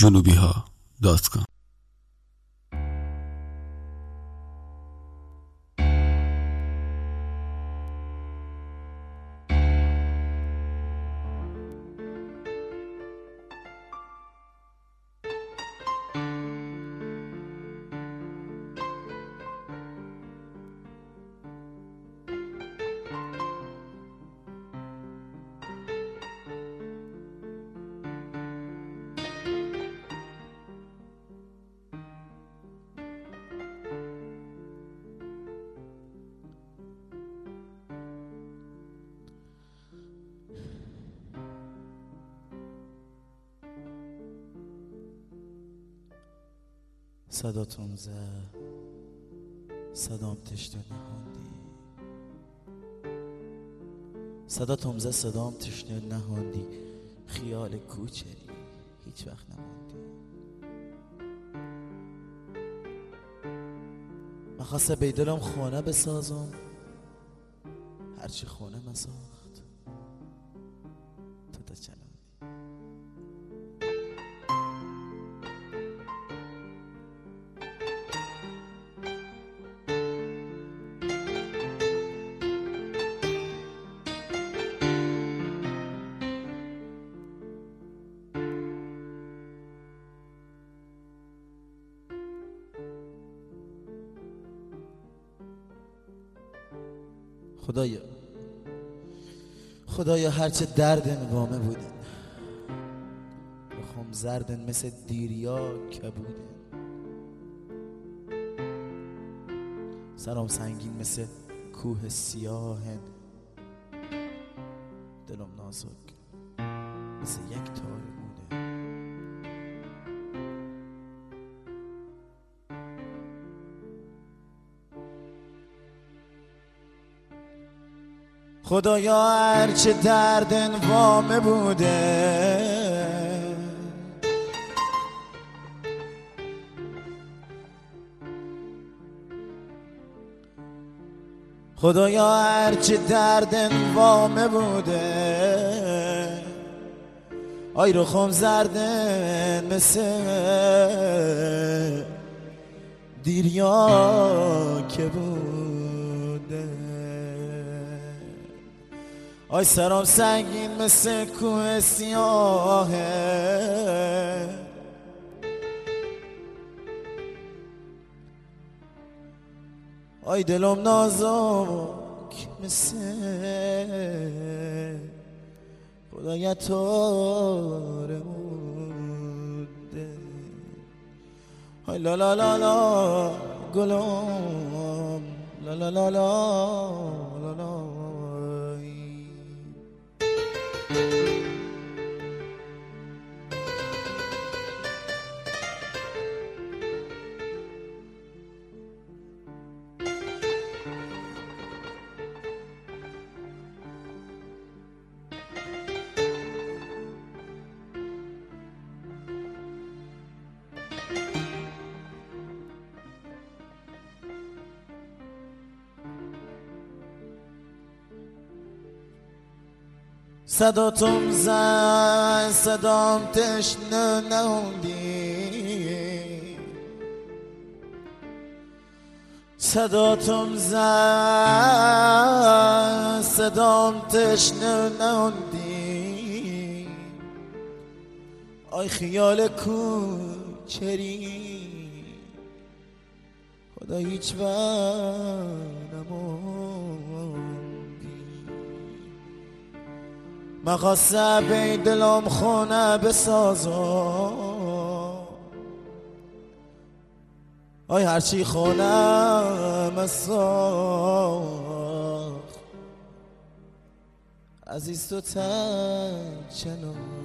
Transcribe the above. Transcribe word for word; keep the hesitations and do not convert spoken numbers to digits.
جنوبی ها دات کام. صداتون زد، صدام تشنه نهاندی. صداتون زد، صدام تشنه نهاندی. خیال کوچری هیچ وقت نماندی. من خواسته بیدلم خونه بسازم، هرچی خونه مساخت تو تا چنان. خدایا خدایا هرچه دردن وامه بودن، بخوام زردن مثل دیریا کبودن. سرام سنگین مثل کوه سیاهن، دلم نازک مثل یک تار موده. خدایا هرچه دردن وامه بوده، خدایا هرچه دردن وامه بوده. آی رخم زردن مثل دیریا که بوده. آی سرام سنگین مثل کوه سیاهه، آی دلم نازک مثل خدایا تار موده. آی لا لا لا لا گلم، لا لا لا لا لا لا. صداتم زد، صدام تشنه نهاندی. صداتم زد، صدام تشنه نهاندی. آی خیال کوچری خدا هیچ وقت نماندی. من خواسته به دلم خونه بسازم، آی هرچی خونه مساخت عزیز تو تا چنان.